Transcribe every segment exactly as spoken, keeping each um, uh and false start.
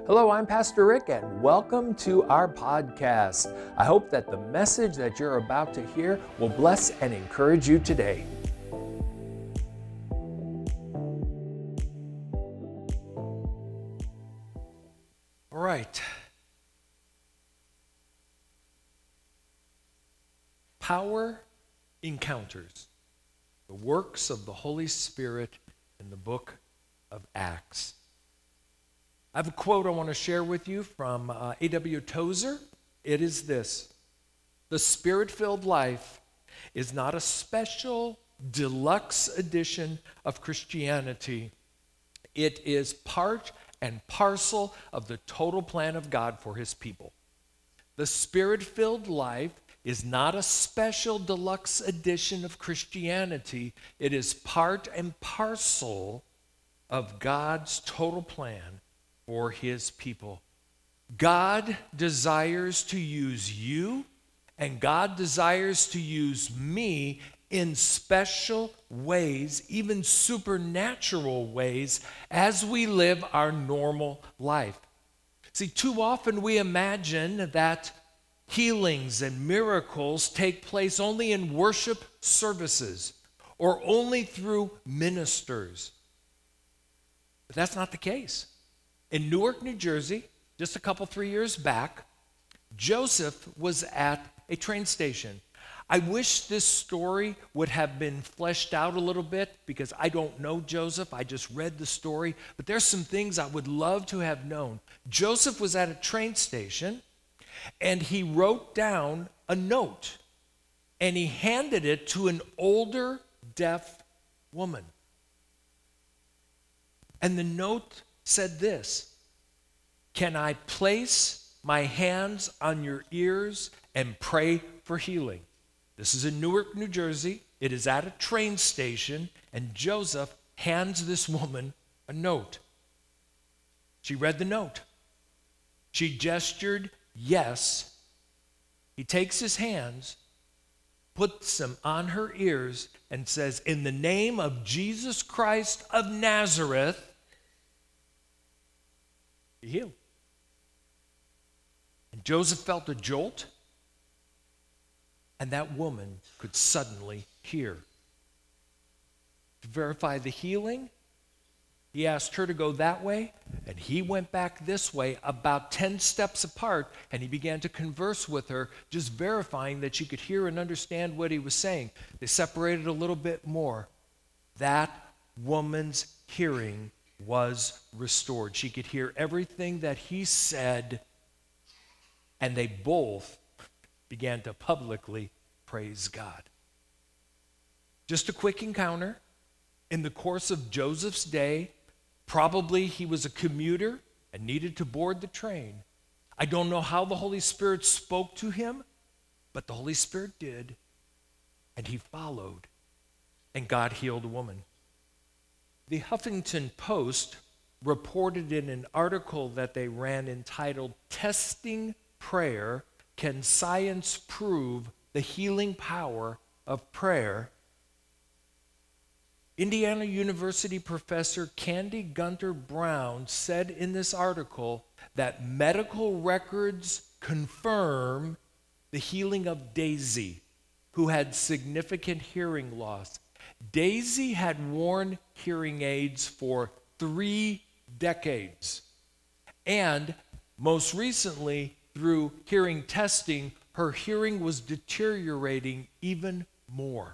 Hello, I'm Pastor Rick, and welcome to our podcast. I hope that the message that you're about to hear will bless and encourage you today. All right. Power encounters the works of the Holy Spirit in the book of Acts. I have a quote I want to share with you from uh, A W Tozer. It is this: the Spirit-filled life is not a special deluxe edition of Christianity. It is part and parcel of the total plan of God for his people. The Spirit-filled life is not a special deluxe edition of Christianity. It is part and parcel of God's total plan for his people. God desires to use you, and God desires to use me in special ways, even supernatural ways, as we live our normal life. See, too often we imagine that healings and miracles take place only in worship services or only through ministers. But that's not the case. In Newark, New Jersey, just a couple, three years back, Joseph was at a train station. I wish this story would have been fleshed out a little bit because I don't know Joseph. I just read the story. But there's some things I would love to have known. Joseph was at a train station, and he wrote down a note, and he handed it to an older deaf woman. And the note said this: "Can I place my hands on your ears and pray for healing?" This is in Newark, New Jersey. It is at a train station, and Joseph hands this woman a note. She read the note. She gestured yes. He takes his hands, puts them on her ears, and says, "In the name of Jesus Christ of Nazareth, be healed." And Joseph felt a jolt, and that woman could suddenly hear. To verify the healing, he asked her to go that way, and he went back this way, about ten steps apart, and he began to converse with her, just verifying that she could hear and understand what he was saying. They separated a little bit more. That woman's hearing was restored. She could hear everything that he said, and they both began to publicly praise God. Just a quick encounter. In the course of Joseph's day, probably he was a commuter and needed to board the train. I don't know how the Holy Spirit spoke to him, but the Holy Spirit did, and he followed, and God healed a woman. The Huffington Post reported in an article that they ran entitled "Testing Prayer: Can Science Prove the Healing Power of Prayer?" Indiana University professor Candy Gunter Brown said in this article that medical records confirm the healing of Daisy, who had significant hearing loss. Daisy had worn hearing aids for three decades. And most recently, through hearing testing, her hearing was deteriorating even more.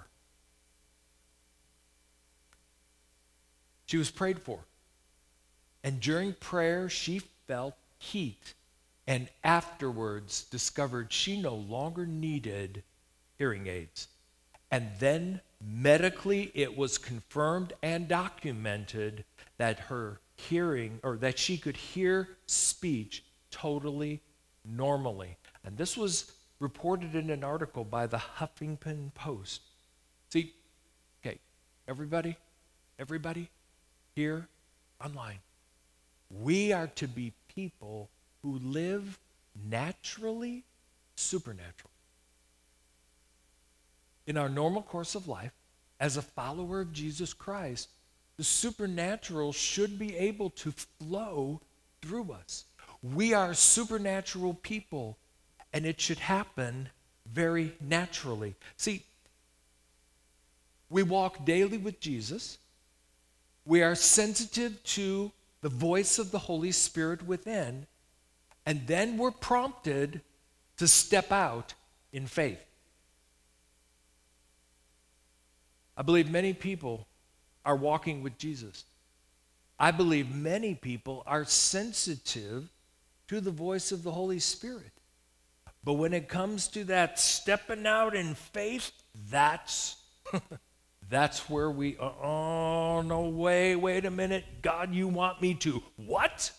She was prayed for. And during prayer, she felt heat, and afterwards discovered she no longer needed hearing aids. And then medically, it was confirmed and documented that her hearing, or that she could hear speech totally normally. And this was reported in an article by the Huffington Post. See, okay, everybody, everybody here online, we are to be people who live naturally, supernatural. In our normal course of life, as a follower of Jesus Christ, the supernatural should be able to flow through us. We are supernatural people, and it should happen very naturally. See, we walk daily with Jesus. We are sensitive to the voice of the Holy Spirit within, and then we're prompted to step out in faith. I believe many people are walking with Jesus. I believe many people are sensitive to the voice of the Holy Spirit. But when it comes to that stepping out in faith, that's that's where we, oh, no way, wait a minute, God, you want me to what?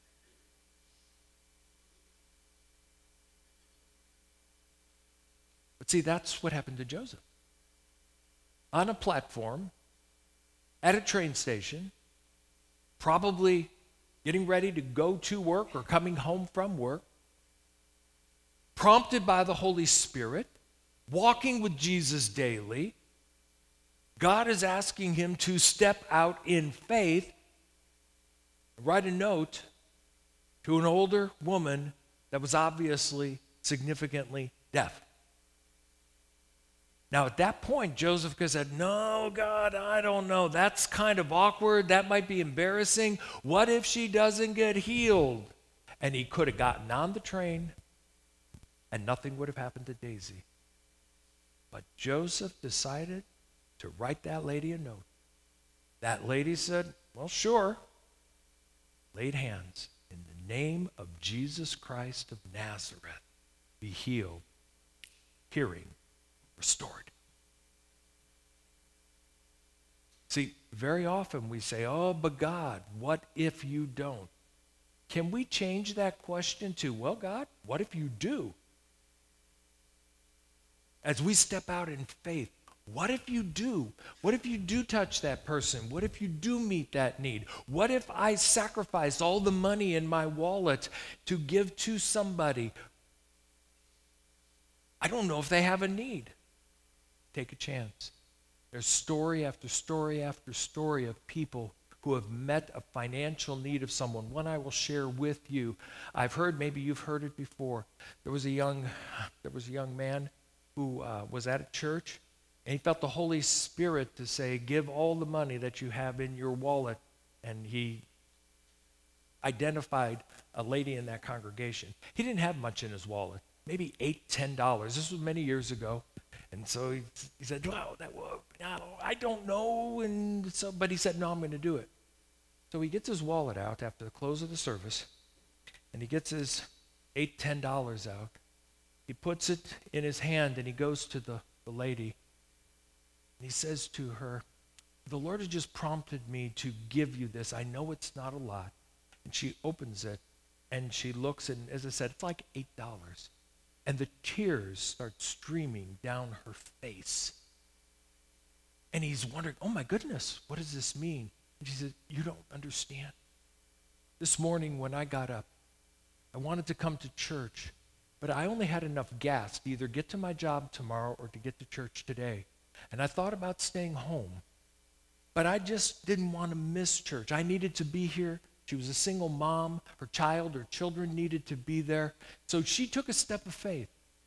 But see, that's what happened to Joseph. On a platform, at a train station, probably getting ready to go to work or coming home from work, prompted by the Holy Spirit, walking with Jesus daily, God is asking him to step out in faith, write a note to an older woman that was obviously significantly deaf. Now, at that point, Joseph could have said, no, God, I don't know. That's kind of awkward. That might be embarrassing. What if she doesn't get healed? And he could have gotten on the train, and nothing would have happened to Daisy. But Joseph decided to write that lady a note. That lady said, well, sure. Laid hands. In the name of Jesus Christ of Nazareth, be healed. Hearing restored. See, very often we say, oh, but God, what if you don't? Can we change that question to, well, God, what if you do? As we step out in faith, what if you do? What if you do touch that person? What if you do meet that need? What if I sacrifice all the money in my wallet to give to somebody? I don't know if they have a need. Take a chance. There's story after story after story of people who have met a financial need of someone. One I will share with you. I've heard, maybe you've heard it before. There was a young, there was a young man who uh, was at a church, and he felt the Holy Spirit to say, give all the money that you have in your wallet. And he identified a lady in that congregation. He didn't have much in his wallet, maybe eight, ten dollars. This was many years ago. And so he, he said, wow, that was, I don't know. And so, but he said, no, I'm going to do it. So he gets his wallet out after the close of the service, and he gets his eight, ten dollars out. He puts it in his hand, and he goes to the, the lady, and he says to her, the Lord has just prompted me to give you this. I know it's not a lot. And she opens it, and she looks, and as I said, it's like eight dollars. And the tears start streaming down her face. And he's wondering, oh my goodness, what does this mean? And she said, you don't understand. This morning when I got up, I wanted to come to church, but I only had enough gas to either get to my job tomorrow or to get to church today. And I thought about staying home, but I just didn't want to miss church. I needed to be here. She was a single mom. Her child, her children needed to be there. So she took a step of faith.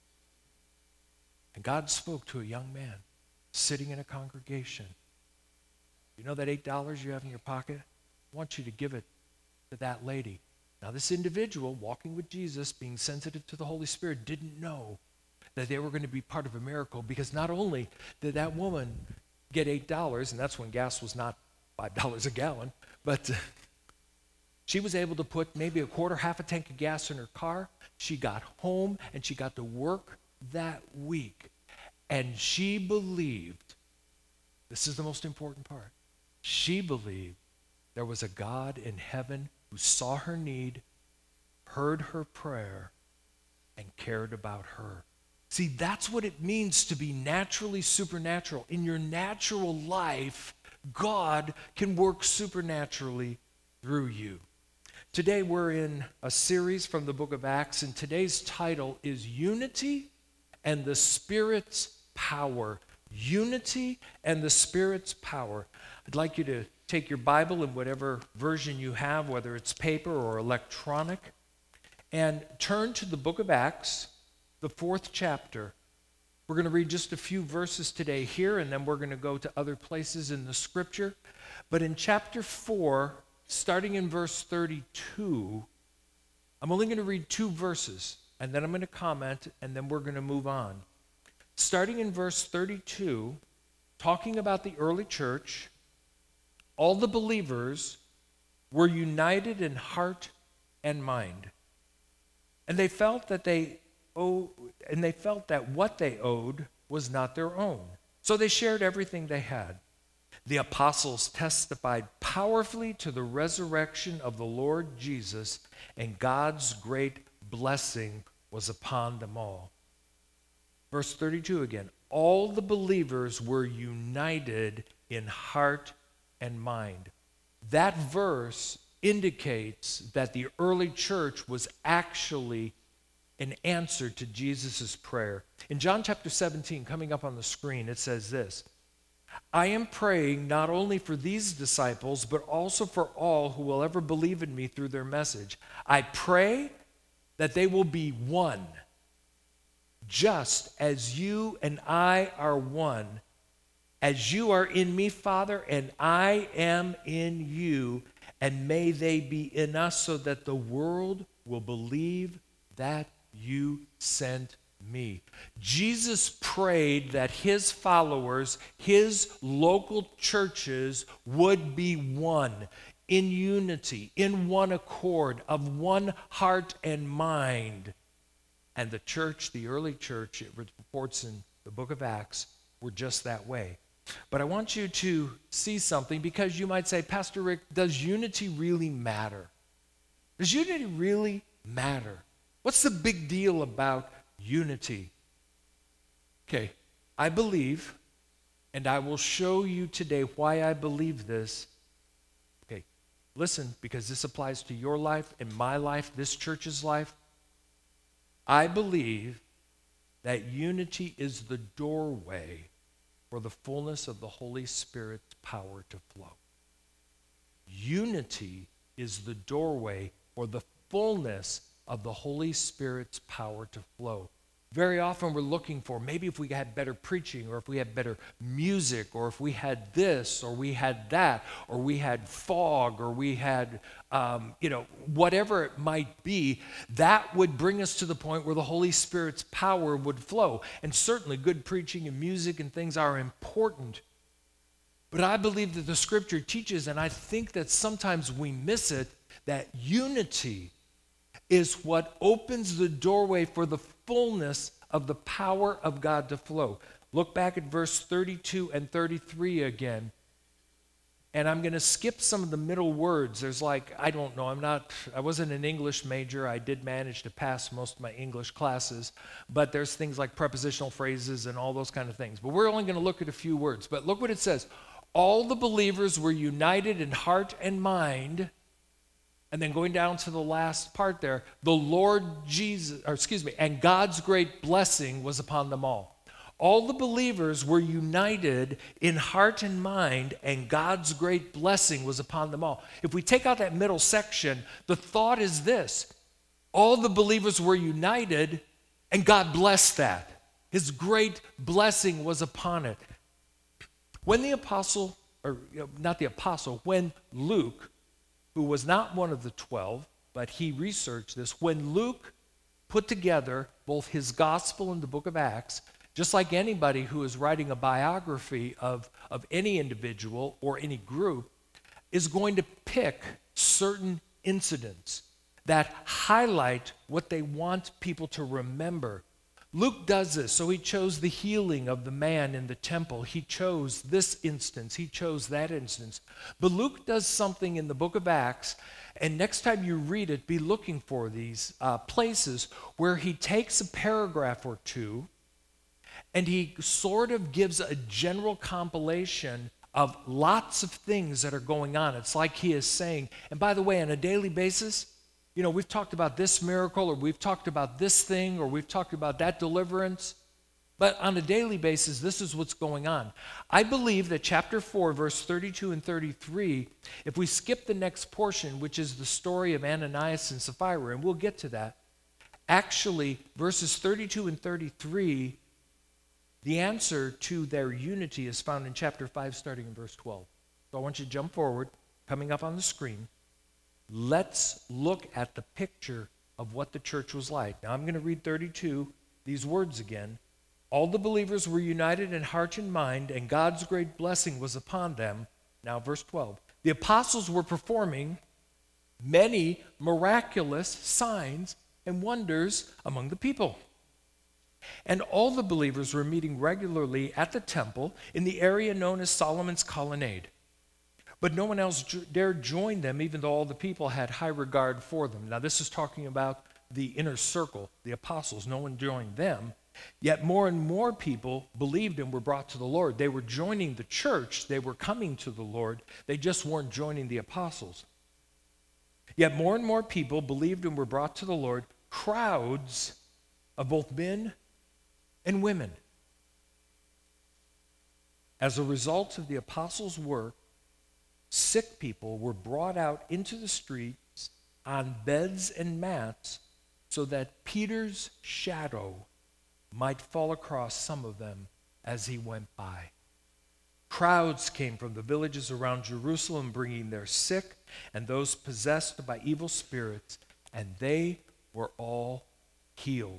And God spoke to a young man sitting in a congregation. You know that eight dollars you have in your pocket? I want you to give it to that lady. Now this individual, walking with Jesus, being sensitive to the Holy Spirit, didn't know that they were going to be part of a miracle, because not only did that woman get eight dollars, and that's when gas was not five dollars a gallon, but uh, she was able to put maybe a quarter, half a tank of gas in her car. She got home, and she got to work that week. And she believed, this is the most important part, she believed there was a God in heaven who saw her need, heard her prayer, and cared about her. See, that's what it means to be naturally supernatural. In your natural life, God can work supernaturally through you. Today we're in a series from the book of Acts, and today's title is Unity and the Spirit's Power. Unity and the Spirit's Power. I'd like you to take your Bible in whatever version you have, whether it's paper or electronic, and turn to the book of Acts, the fourth chapter. We're going to read just a few verses today here, and then we're going to go to other places in the scripture. But in chapter four, starting in verse thirty-two, I'm only going to read two verses, and then I'm going to comment, and then we're going to move on. Starting in verse thirty-two, talking about the early church, all the believers were united in heart and mind. And they felt that they owe, and they felt that what they owed was not their own. So they shared everything they had. The apostles testified powerfully to the resurrection of the Lord Jesus, and God's great blessing was upon them all. Verse thirty-two again. All the believers were united in heart and mind. That verse indicates that the early church was actually an answer to Jesus' prayer. In John chapter seventeen, coming up on the screen, it says this: I am praying not only for these disciples, but also for all who will ever believe in me through their message. I pray that they will be one, just as you and I are one, as you are in me, Father, and I am in you, and may they be in us, so that the world will believe that you sent me. Jesus prayed that his followers, his local churches, would be one, in unity, in one accord, of one heart and mind. And the church, the early church, it reports in the book of Acts, were just that way. But I want you to see something, because you might say, Pastor Rick, does unity really matter? Does unity really matter? What's the big deal about unity? Okay, I believe, and I will show you today why I believe this. Okay, listen, because this applies to your life and my life, this church's life. I believe that unity is the doorway for the fullness of the Holy Spirit's power to flow. Unity is the doorway for the fullness of the Holy Spirit's power to flow. Very often we're looking for, maybe if we had better preaching, or if we had better music, or if we had this, or we had that, or we had fog, or we had, um, you know, whatever it might be, that would bring us to the point where the Holy Spirit's power would flow. And certainly good preaching and music and things are important. But I believe that the scripture teaches, and I think that sometimes we miss it, that unity is what opens the doorway for the fullness of the power of God to flow. Look back at verse thirty-two and thirty-three again. And I'm going to skip some of the middle words. There's like, I don't know, I'm not, I wasn't an English major. I did manage to pass most of my English classes. But there's things like prepositional phrases and all those kind of things. But we're only going to look at a few words. But look what it says. All the believers were united in heart and mind. And then going down to the last part there, the Lord Jesus, or excuse me, and God's great blessing was upon them all. All the believers were united in heart and mind, and God's great blessing was upon them all. If we take out that middle section, the thought is this: all the believers were united, and God blessed that. His great blessing was upon it. When the apostle, or you know, not the apostle, when Luke, who was not one of the twelve, but he researched this, when Luke put together both his gospel and the book of Acts, just like anybody who is writing a biography of, of any individual or any group, is going to pick certain incidents that highlight what they want people to remember. Luke does this, so he chose the healing of the man in the temple. He chose this instance. He chose that instance. But Luke does something in the book of Acts, and next time you read it, be looking for these uh, places where he takes a paragraph or two, and he sort of gives a general compilation of lots of things that are going on. It's like he is saying, and by the way, on a daily basis, you know, we've talked about this miracle, or we've talked about this thing, or we've talked about that deliverance. But on a daily basis, this is what's going on. I believe that chapter four, verse thirty-two and thirty-three, if we skip the next portion, which is the story of Ananias and Sapphira, and we'll get to that, Actually, verses thirty-two and thirty-three, the answer to their unity is found in chapter five, starting in verse twelve. So I want you to jump forward, coming up on the screen. Let's look at the picture of what the church was like. Now I'm going to read thirty-two, these words again. All the believers were united in heart and mind, and God's great blessing was upon them. Now verse twelve. The apostles were performing many miraculous signs and wonders among the people. And all the believers were meeting regularly at the temple in the area known as Solomon's Colonnade. But no one else dared join them, even though all the people had high regard for them. Now this is talking about the inner circle, the apostles. No one joined them. Yet more and more people believed and were brought to the Lord. They were joining the church. They were coming to the Lord. They just weren't joining the apostles. Yet more and more people believed and were brought to the Lord. Crowds of both men and women. As a result of the apostles' work, sick people were brought out into the streets on beds and mats so that Peter's shadow might fall across some of them as he went by. Crowds came from the villages around Jerusalem bringing their sick and those possessed by evil spirits, and they were all healed.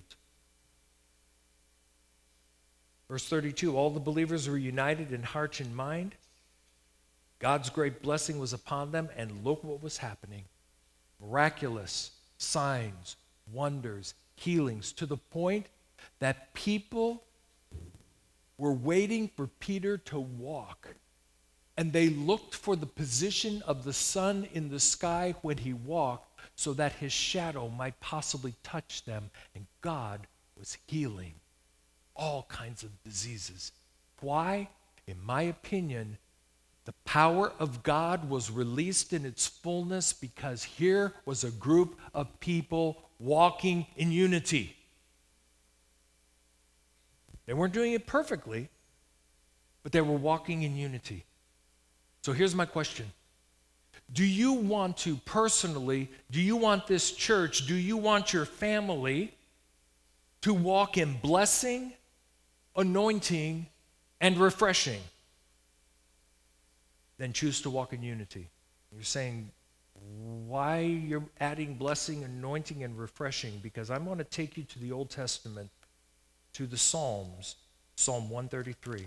Verse thirty-two, all the believers were united in heart and mind. God's great blessing was upon them, and look what was happening. Miraculous signs, wonders, healings, to the point that people were waiting for Peter to walk. And they looked for the position of the sun in the sky when he walked so that his shadow might possibly touch them. And God was healing all kinds of diseases. Why? In my opinion, the power of God was released in its fullness because here was a group of people walking in unity. They weren't doing it perfectly, but they were walking in unity. So here's my question. Do you want to personally, do you want this church, do you want your family to walk in blessing, anointing, and refreshing? Then choose to walk in unity. You're saying, why you're adding blessing, anointing, and refreshing? Because I want to take you to the Old Testament, to the Psalms, Psalm one thirty-three.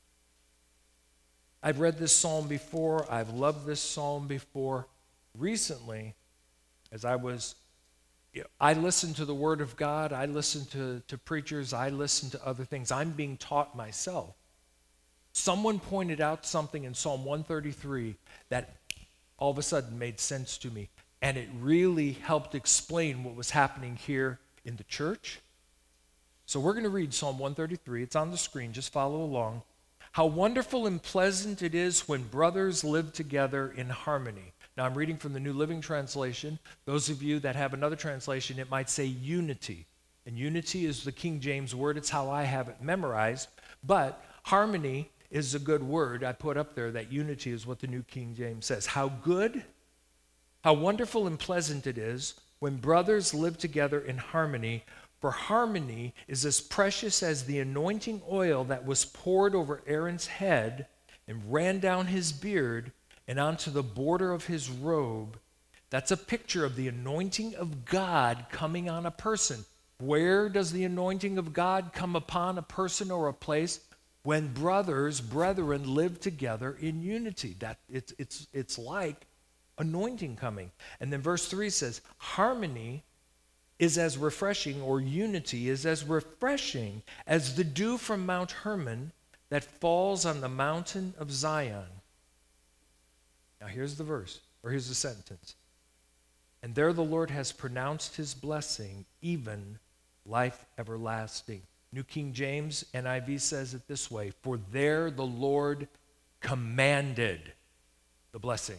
I've read this psalm before. I've loved this psalm before. Recently, as I was, you know, I listen to the Word of God. I listen to, to preachers. I listen to other things. I'm being taught myself. Someone pointed out something in Psalm one thirty-three that all of a sudden made sense to me. And it really helped explain what was happening here in the church. So we're going to read Psalm one thirty-three. It's on the screen. Just follow along. How wonderful and pleasant it is when brothers live together in harmony. Now I'm reading from the New Living Translation. Those of you that have another translation, it might say unity. And unity is the King James word. It's how I have it memorized. But harmony is a good word. I put up there that unity is what the New King James says. How good, how wonderful and pleasant it is when brothers live together in harmony. For harmony is as precious as the anointing oil that was poured over Aaron's head and ran down his beard and onto the border of his robe. That's a picture of the anointing of God coming on a person. Where does the anointing of God come upon a person or a place? When brothers, brethren live together in unity. That it's it's it's like anointing coming. And then verse three says, harmony is as refreshing, or unity is as refreshing as the dew from Mount Hermon that falls on the mountain of Zion. Now here's the verse, or here's the sentence. And there the Lord has pronounced his blessing, even life everlasting. New King James, N I V says it this way, for there the Lord commanded the blessing.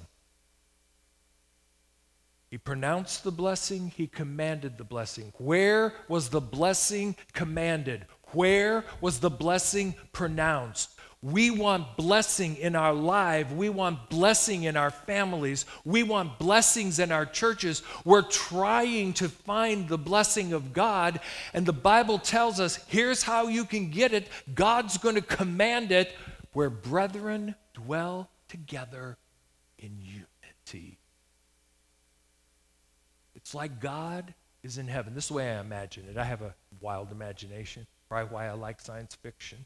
He pronounced the blessing, he commanded the blessing. Where was the blessing commanded? Where was the blessing pronounced? We want blessing in our life. We want blessing in our families. We want blessings in our churches. We're trying to find the blessing of God, and the Bible tells us, here's how you can get it. God's going to command it, where brethren dwell together in unity. It's like God is in heaven. This is the way I imagine it. I have a wild imagination, probably why I like science fiction.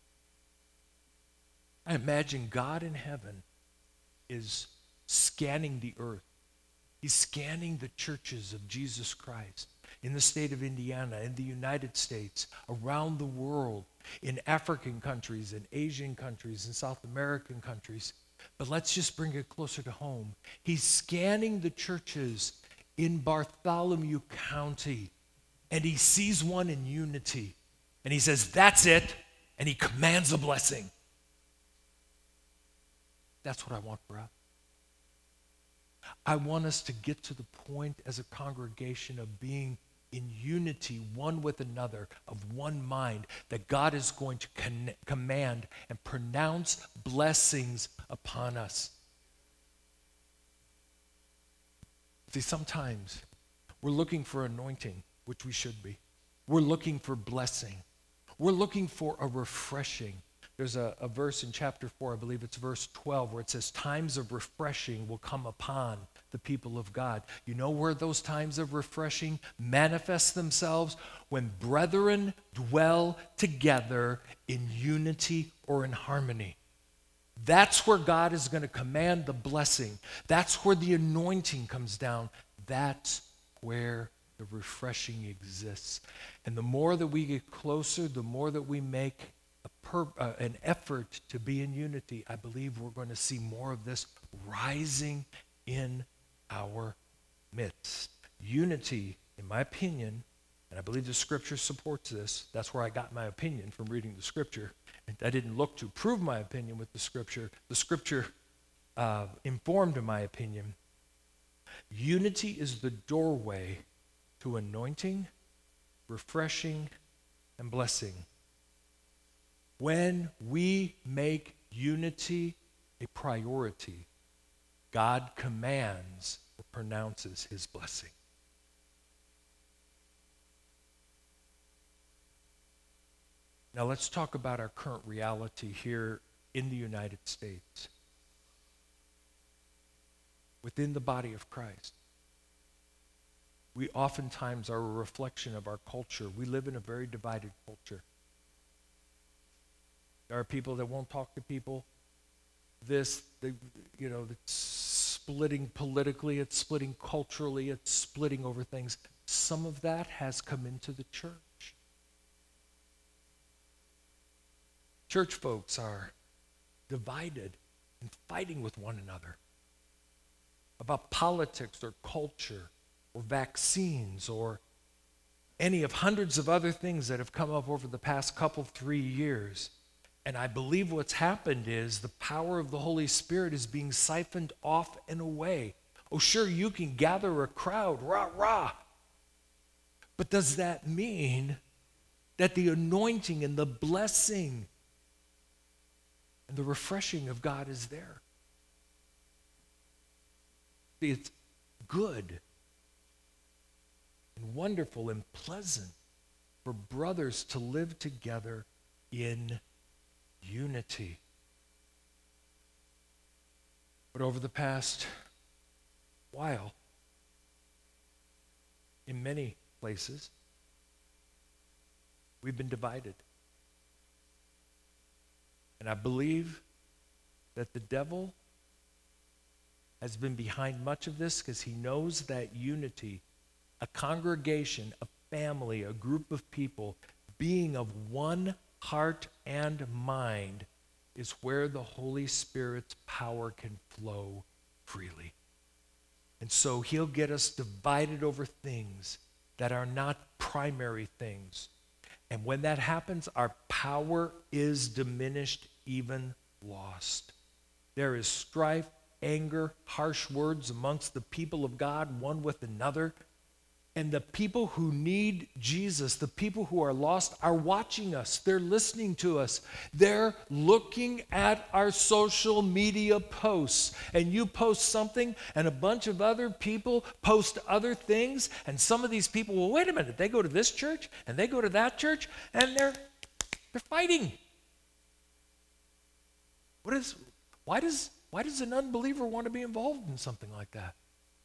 I imagine God in heaven is scanning the earth. He's scanning the churches of Jesus Christ in the state of Indiana, in the United States, around the world, in African countries, in Asian countries, in South American countries. But let's just bring it closer to home. He's scanning the churches in Bartholomew County, and he sees one in unity. And he says, that's it, and he commands a blessing. That's what I want for us. I want us to get to the point as a congregation of being in unity one with another, of one mind, that God is going to con- command and pronounce blessings upon us. See, sometimes we're looking for anointing, which we should be. We're looking for blessing. We're looking for a refreshing. There's a, a verse in chapter four, I believe it's verse twelve, where it says, times of refreshing will come upon the people of God. You know where those times of refreshing manifest themselves? When brethren dwell together in unity or in harmony. That's where God is going to command the blessing. That's where the anointing comes down. That's where the refreshing exists. And the more that we get closer, the more that we make a per, uh, an effort to be in unity, I believe we're going to see more of this rising in our midst. Unity, in my opinion, and I believe the scripture supports this. That's where I got my opinion from reading the scripture. I didn't look to prove my opinion with the scripture. The scripture uh, informed my opinion. Unity is the doorway to anointing, refreshing, and blessing. When we make unity a priority, God commands or pronounces his blessing. Now let's talk about our current reality here in the United States. Within the body of Christ, we oftentimes are a reflection of our culture. We live in a very divided culture. There are people that won't talk to people. This, they, you know, it's splitting politically, it's splitting culturally, it's splitting over things. Some of that has come into the church. Church folks are divided and fighting with one another about politics or culture or vaccines or any of hundreds of other things that have come up over the past couple, three years. And I believe what's happened is the power of the Holy Spirit is being siphoned off and away. Oh, sure, you can gather a crowd, rah, rah. But does that mean that the anointing and the blessing and the refreshing of God is there? See, it's good and wonderful and pleasant for brothers to live together in unity. But over the past while, in many places, we've been divided. And I believe that the devil has been behind much of this because he knows that unity, a congregation, a family, a group of people, being of one heart and mind, is where the Holy Spirit's power can flow freely. And so he'll get us divided over things that are not primary things. And when that happens, our power is diminished, even lost. There is strife, anger, harsh words amongst the people of God, one with another. And the people who need Jesus, the people who are lost, are watching us. They're listening to us. They're looking at our social media posts. And you post something, and a bunch of other people post other things. And some of these people, well, wait a minute, they go to this church, and they go to that church, and they're they're fighting. What is, why does, why does an unbeliever want to be involved in something like that?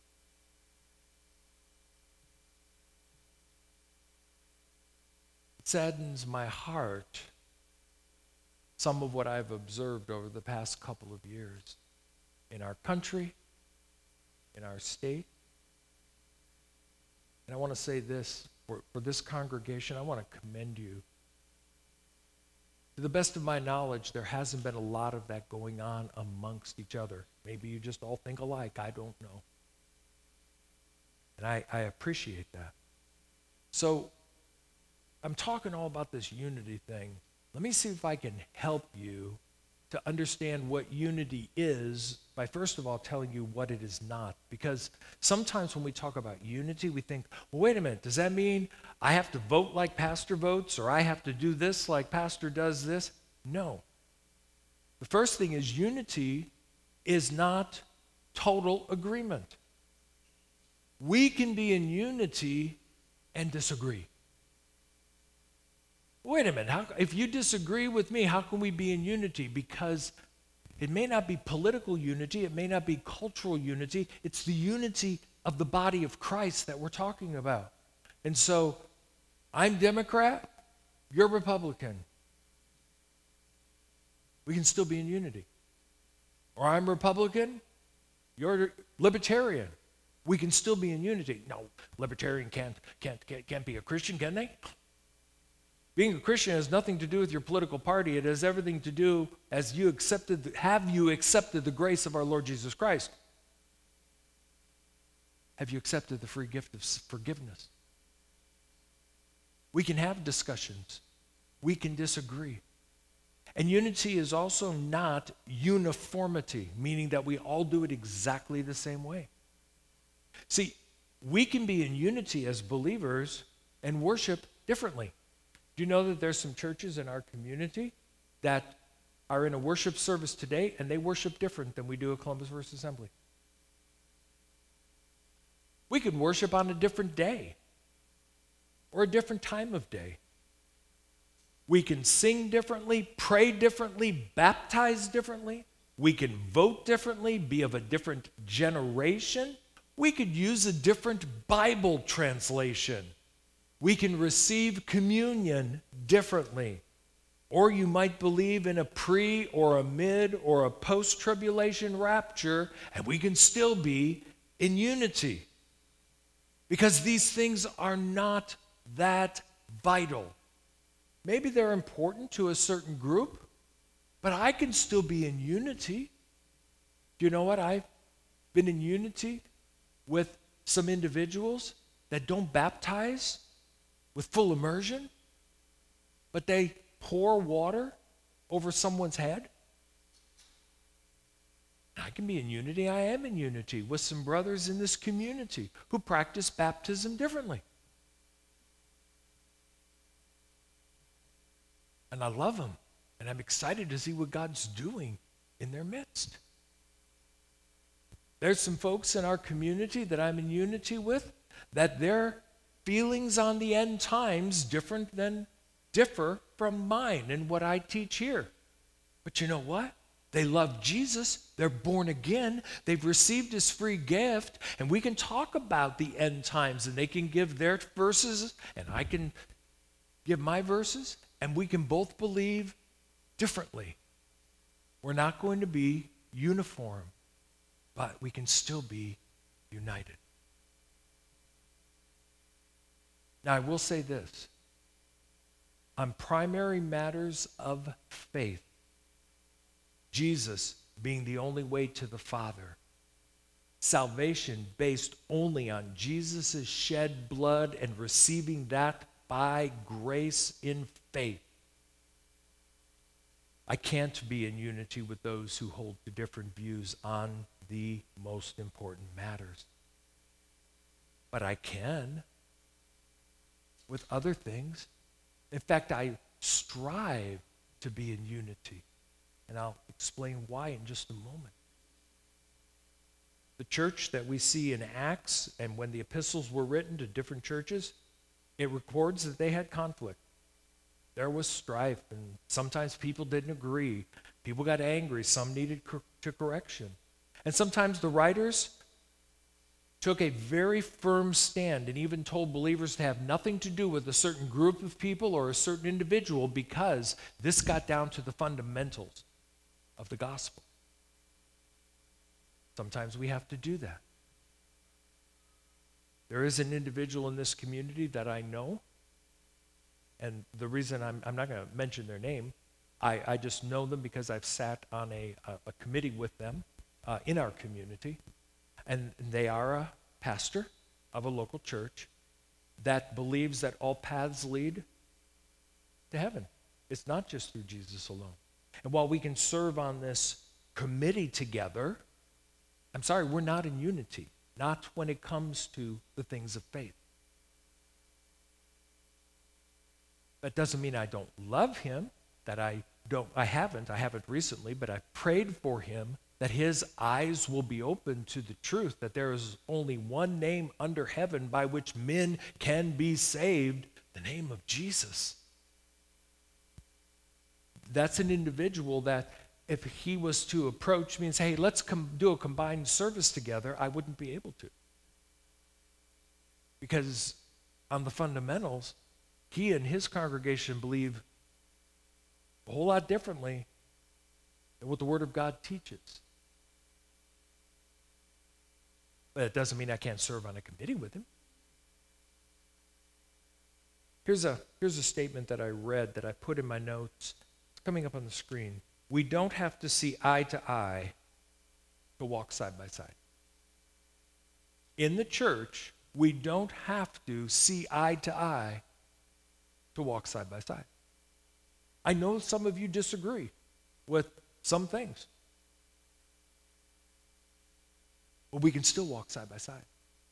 Saddens my heart some of what I've observed over the past couple of years in our country, in our state. And I want to say this, for, for this congregation, I want to commend you. To the best of my knowledge, there hasn't been a lot of that going on amongst each other. Maybe you just all think alike, I don't know. And I, I appreciate that. So, I'm talking all about this unity thing. Let me see if I can help you to understand what unity is by first of all telling you what it is not. Because sometimes when we talk about unity, we think, well, wait a minute, does that mean I have to vote like pastor votes, or I have to do this like pastor does this? No. The first thing is unity is not total agreement. We can be in unity and disagree. Wait a minute, how, if you disagree with me, how can we be in unity? Because it may not be political unity, it may not be cultural unity, it's the unity of the body of Christ that we're talking about. And so, I'm Democrat, you're Republican. We can still be in unity. Or I'm Republican, you're Libertarian. We can still be in unity. No, Libertarian can't, can't, can't, can't be a Christian, can they? Being a Christian has nothing to do with your political party. It has everything to do as you accepted, have you accepted the grace of our Lord Jesus Christ? Have you accepted the free gift of forgiveness? We can have discussions. We can disagree. And unity is also not uniformity, meaning that we all do it exactly the same way. See, we can be in unity as believers and worship differently. Do you know that there's some churches in our community that are in a worship service today and they worship different than we do at Columbus First Assembly? We can worship on a different day or a different time of day. We can sing differently, pray differently, baptize differently. We can vote differently, be of a different generation. We could use a different Bible translation. We can receive communion differently. Or you might believe in a pre or a mid or a post-tribulation rapture, and we can still be in unity. Because these things are not that vital. Maybe they're important to a certain group, but I can still be in unity. Do you know what? I've been in unity with some individuals that don't baptize with full immersion, but they pour water over someone's head. I can be in unity. I am in unity with some brothers in this community who practice baptism differently. And I love them, and I'm excited to see what God's doing in their midst. There's some folks in our community that I'm in unity with, that their feelings on the end times different than differ from mine and what I teach here. But you know what? They love Jesus. They're born again. They've received his free gift, and we can talk about the end times, and they can give their verses, and I can give my verses, and we can both believe differently. We're not going to be uniform, but we can still be united. Now, I will say this. On primary matters of faith, Jesus being the only way to the Father, salvation based only on Jesus' shed blood and receiving that by grace in faith, I can't be in unity with those who hold to different views on the most important matters. But I can with other things. In fact, I strive to be in unity. And I'll explain why in just a moment. The church that we see in Acts, and when the epistles were written to different churches, it records that they had conflict. There was strife, and sometimes people didn't agree. People got angry. Some needed cor- to correction. And sometimes the writers took a very firm stand and even told believers to have nothing to do with a certain group of people or a certain individual because this got down to the fundamentals of the gospel. Sometimes we have to do that. There is an individual in this community that I know, and the reason I'm, I'm not going to mention their name, I, I just know them because I've sat on a, a, a committee with them uh, in our community, and they are a pastor of a local church that believes that all paths lead to heaven. It's not just through Jesus alone. And while we can serve on this committee together, I'm sorry, we're not in unity, not when it comes to the things of faith. That doesn't mean I don't love him, that I don't, I haven't, I haven't recently, but I prayed for him that his eyes will be open to the truth that there is only one name under heaven by which men can be saved, the name of Jesus. That's an individual that if he was to approach me and say, hey, let's com- do a combined service together, I wouldn't be able to. Because on the fundamentals, he and his congregation believe a whole lot differently than what the Word of God teaches. But it doesn't mean I can't serve on a committee with him. Here's a, here's a statement that I read that I put in my notes. It's coming up on the screen. We don't have to see eye to eye to walk side by side. In the church, we don't have to see eye to eye to walk side by side. I know some of you disagree with some things, but we can still walk side by side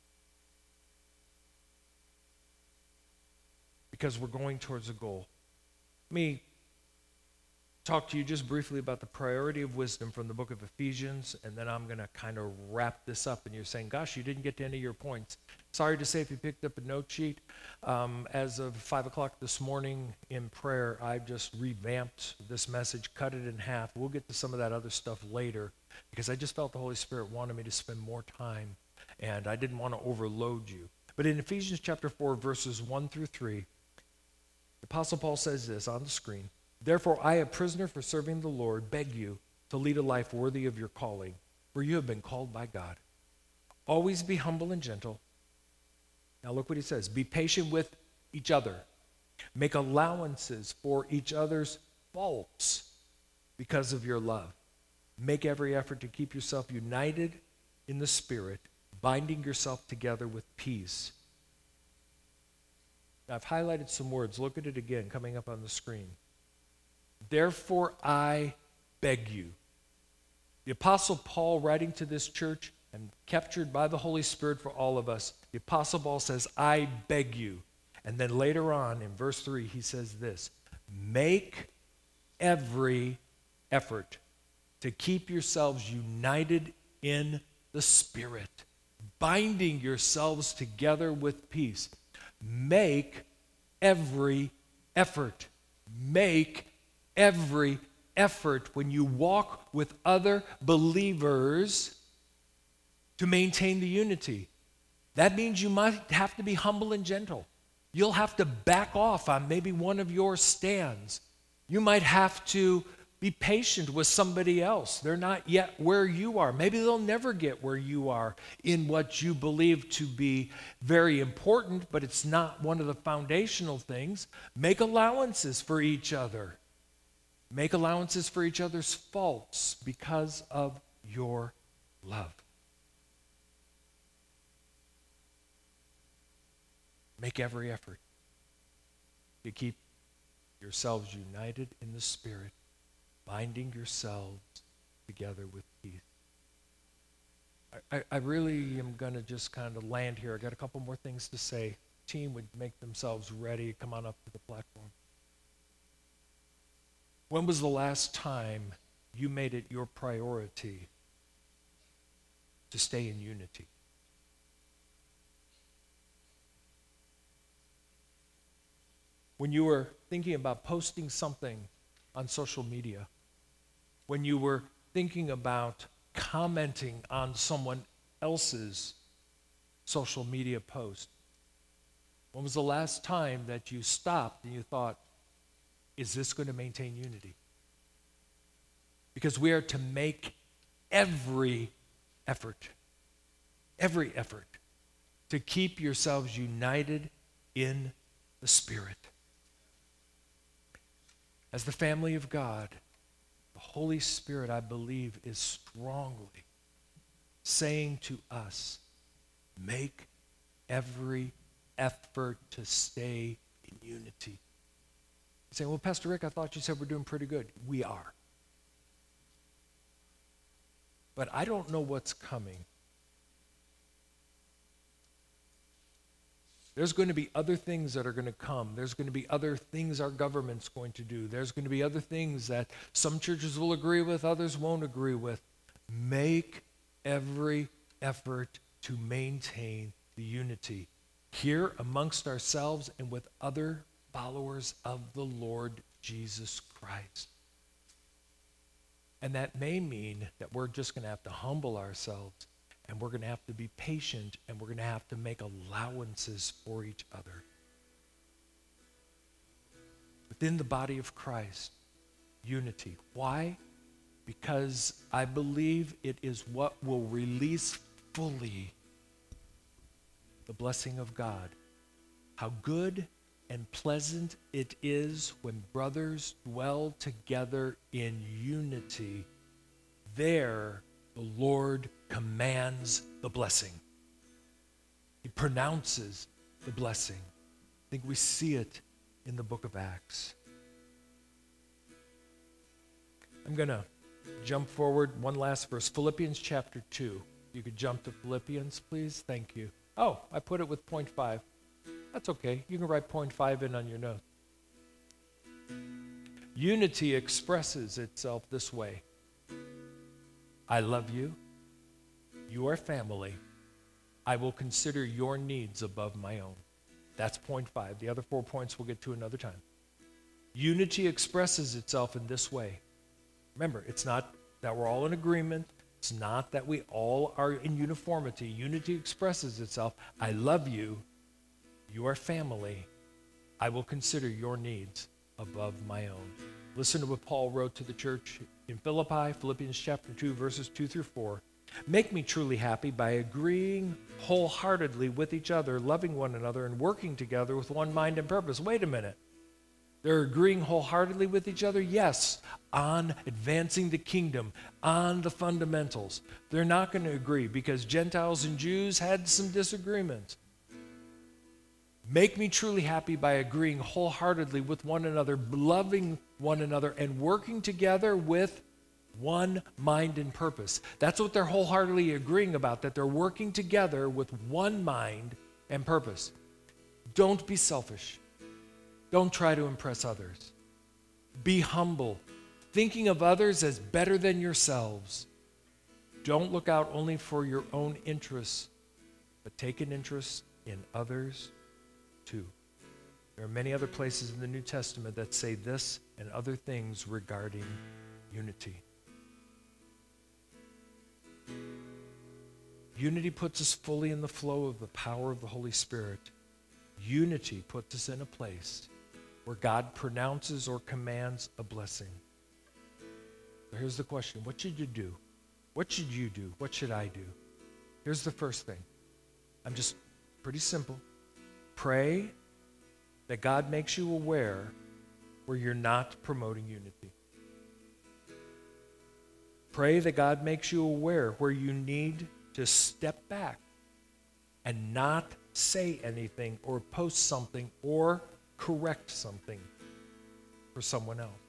because we're going towards a goal. Let me talk to you just briefly about the priority of wisdom from the book of Ephesians, and then I'm going to kind of wrap this up. And you're saying, gosh, you didn't get to any of your points. Sorry to say, if you picked up a note sheet, um, as of five o'clock this morning in prayer, I've just revamped this message, cut it in half. We'll get to some of that other stuff later because I just felt the Holy Spirit wanted me to spend more time, and I didn't want to overload you. But in Ephesians chapter four, verses one through three, the Apostle Paul says this on the screen. Therefore, I, a prisoner for serving the Lord, beg you to lead a life worthy of your calling, for you have been called by God. Always be humble and gentle. Now look what he says. Be patient with each other. Make allowances for each other's faults because of your love. Make every effort to keep yourself united in the Spirit, binding yourself together with peace. Now, I've highlighted some words. Look at it again coming up on the screen. Therefore, I beg you. The Apostle Paul, writing to this church and captured by the Holy Spirit for all of us, the Apostle Paul says, I beg you. And then later on in verse three, he says this, make every effort to keep yourselves united in the Spirit, binding yourselves together with peace. Make every effort. Make every effort when you walk with other believers to maintain the unity. That means you might have to be humble and gentle. You'll have to back off on maybe one of your stands. You might have to be patient with somebody else. They're not yet where you are. Maybe they'll never get where you are in what you believe to be very important, but it's not one of the foundational things. Make allowances for each other. Make allowances for each other's faults because of your love. Make every effort to keep yourselves united in the Spirit, binding yourselves together with peace. I, I, I really am going to just kind of land here. I got a couple more things to say. team would make themselves ready, come on up to the platform. When was the last time you made it your priority to stay in unity? When you were thinking about posting something on social media, when you were thinking about commenting on someone else's social media post, when was the last time that you stopped and you thought, is this going to maintain unity? Because we are to make every effort, every effort to keep yourselves united in the Spirit. As the family of God, the Holy Spirit, I believe, is strongly saying to us, make every effort to stay in unity. You say, well, Pastor Rick, I thought you said we're doing pretty good. We are. But I don't know what's coming. There's going to be other things that are going to come. There's going to be other things our government's going to do. There's going to be other things that some churches will agree with, others won't agree with. Make every effort to maintain the unity here amongst ourselves and with other followers of the Lord Jesus Christ. And that may mean that we're just going to have to humble ourselves, and we're going to have to be patient, and we're going to have to make allowances for each other. Within the body of Christ, unity. Why? Because I believe it is what will release fully the blessing of God. How good and pleasant it is when brothers dwell together in unity. There the Lord commands the blessing. He pronounces the blessing. I think we see it in the book of Acts. I'm going to jump forward one last verse. Philippians chapter two. You could jump to Philippians, please. Thank you. Oh, I put it with point five. That's okay. You can write point five in on your note. Unity expresses itself this way. I love you. You are family. I will consider your needs above my own. That's point five. The other four points we'll get to another time. Unity expresses itself in this way. Remember, it's not that we're all in agreement. It's not that we all are in uniformity. Unity expresses itself. I love you. You are family. I will consider your needs above my own. Listen to what Paul wrote to the church in Philippi, Philippians chapter two, verses two through four. Make me truly happy by agreeing wholeheartedly with each other, loving one another, and working together with one mind and purpose. Wait a minute. They're agreeing wholeheartedly with each other? Yes, on advancing the kingdom, on the fundamentals. They're not going to agree because Gentiles and Jews had some disagreements. Make me truly happy by agreeing wholeheartedly with one another, loving one another, and working together with one mind and purpose. That's what they're wholeheartedly agreeing about, that they're working together with one mind and purpose. Don't be selfish. Don't try to impress others. Be humble, thinking of others as better than yourselves. Don't look out only for your own interests, but take an interest in others too. There are many other places in the New Testament that say this and other things regarding unity. Unity puts us fully in the flow of the power of the Holy Spirit. Unity puts us in a place where God pronounces or commands a blessing. So here's the question. What should you do? What should you do? What should I do? Here's the first thing. I'm just pretty simple. Pray that God makes you aware where you're not promoting unity. Pray that God makes you aware where you need to step back and not say anything or post something or correct something for someone else.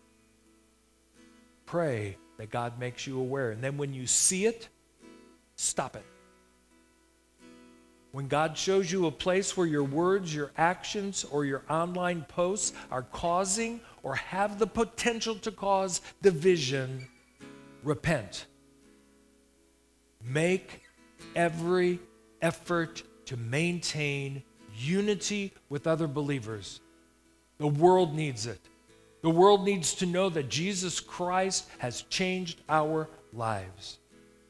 Pray that God makes you aware. And then when you see it, stop it. When God shows you a place where your words, your actions, or your online posts are causing or have the potential to cause division, repent. Make every effort to maintain unity with other believers. The world needs it. The world needs to know that Jesus Christ has changed our lives.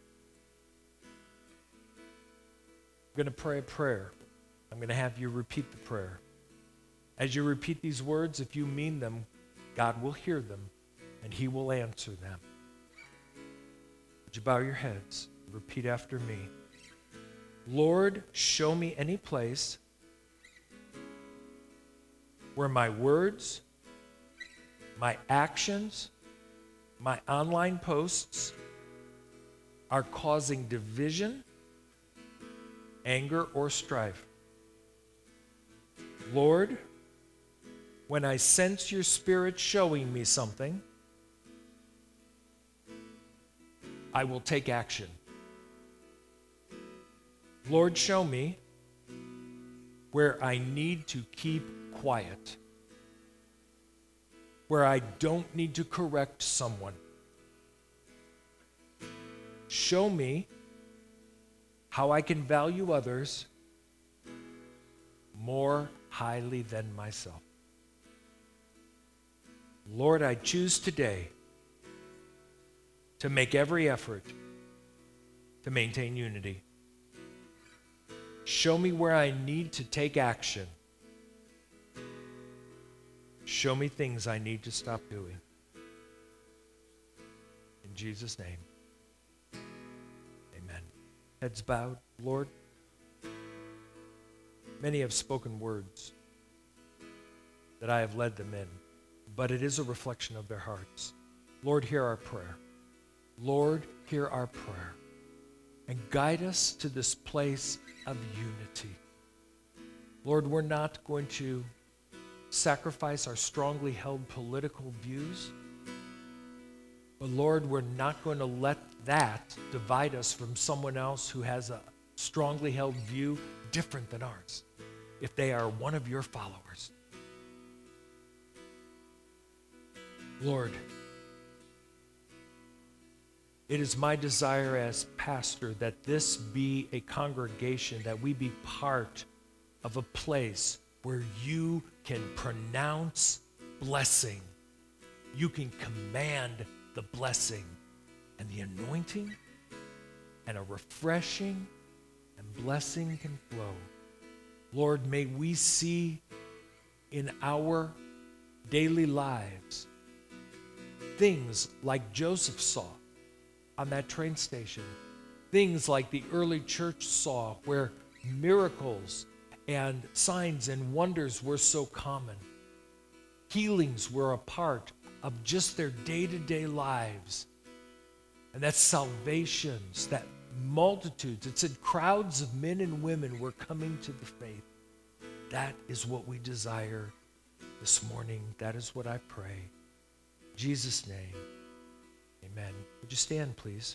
I'm going to pray a prayer. I'm going to have you repeat the prayer. As you repeat these words, if you mean them, God will hear them and He will answer them. Would you bow your heads? Repeat after me. Lord, show me any place where my words, my actions, my online posts are causing division, anger, or strife. Lord, when I sense your Spirit showing me something, I will take action. Lord, show me where I need to keep quiet, where I don't need to correct someone. Show me how I can value others more highly than myself. Lord, I choose today to make every effort to maintain unity. Show me where I need to take action. Show me things I need to stop doing. In Jesus' name, amen. Heads bowed. Lord, many have spoken words that I have led them in, but it is a reflection of their hearts. Lord, hear our prayer. Lord, hear our prayer. And guide us to this place of unity. Lord, we're not going to sacrifice our strongly held political views, but Lord, we're not going to let that divide us from someone else who has a strongly held view different than ours, if they are one of your followers. Lord, it is my desire as pastor that this be a congregation, that we be part of a place where you can pronounce blessing. You can command the blessing and the anointing, and a refreshing and blessing can flow. Lord, may we see in our daily lives things like Joseph saw on that train station, things like the early church saw, where miracles and signs and wonders were so common. Healings were a part of just their day-to-day lives. And that salvations, that multitudes, it said crowds of men and women were coming to the faith. That is what we desire this morning. That is what I pray. In Jesus' name, amen. Would you stand, please?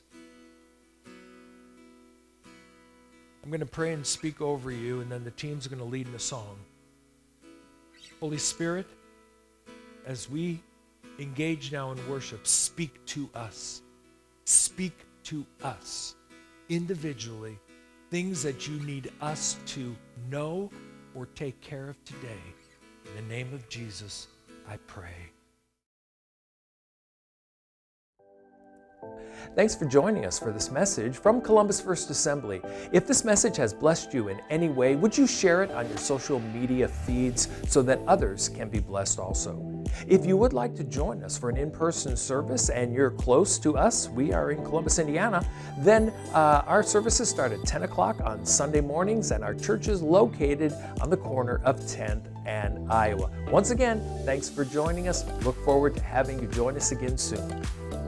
I'm going to pray and speak over you, and then the team's going to lead in a song. Holy Spirit, as we engage now in worship, speak to us. Speak to us individually, things that you need us to know or take care of today. In the name of Jesus, I pray. Thanks for joining us for this message from Columbus First Assembly. If this message has blessed you in any way, would you share it on your social media feeds so that others can be blessed also? If you would like to join us for an in-person service and you're close to us, we are in Columbus, Indiana, then uh, our services start at ten o'clock on Sunday mornings, and our church is located on the corner of tenth and Iowa. Once again, thanks for joining us. Look forward to having you join us again soon.